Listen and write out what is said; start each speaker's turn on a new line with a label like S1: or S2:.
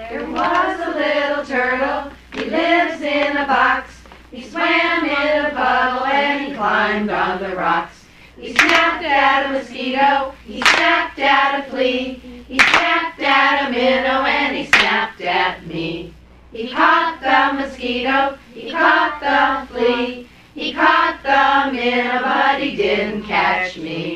S1: There was a little turtle, he lives in a box. He swam in a puddle and he climbed on the rocks. He snapped at a mosquito, he snapped at a flea. He snapped at a minnow and he snapped at me. He caught the mosquito, he caught the flea. He caught the minnow but he didn't catch me.